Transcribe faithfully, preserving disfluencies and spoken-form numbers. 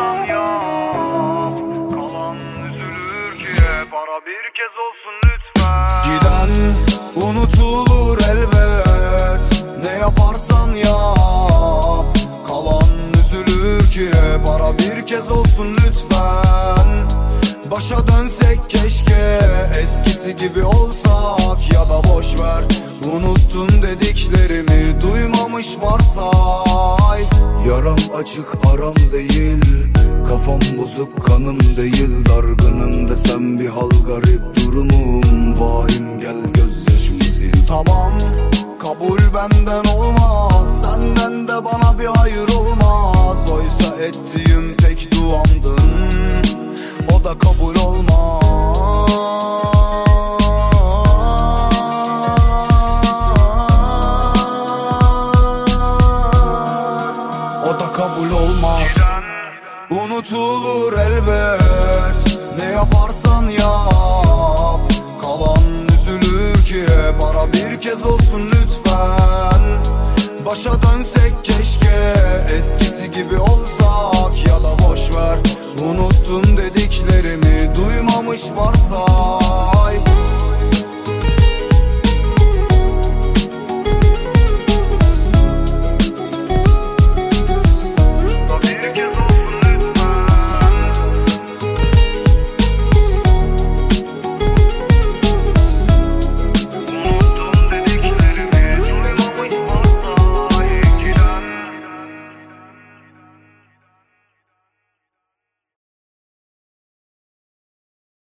yaparsan yap, kalan üzülür ki para bir kez olsun lütfen. Giden unutulur elbet, ne yaparsan yap, kalan üzülür ki para bir kez olsun lütfen. Başa dönsek keşke, eskisi gibi olsak, ya da boşver unuttun dediklerimi duymamış varsay. Yaram açık aram değil, kafam bozuk kanım değil, dargınım desem bir hal garip durumum, vahim gel gözyaşımı sil. Tamam kabul benden olmaz, senden de bana bir hayır olmaz. Oysa ettiğim tek duamdın, o da kabul olmaz. O da kabul olmaz. Unutulur elbet, ne yaparsan yap, kalan üzülür ki para bir kez olsun lütfen. Başa dönsek keşke, eskisi gibi olsak, ya da boşver unuttun dediklerimi duymamış varsa.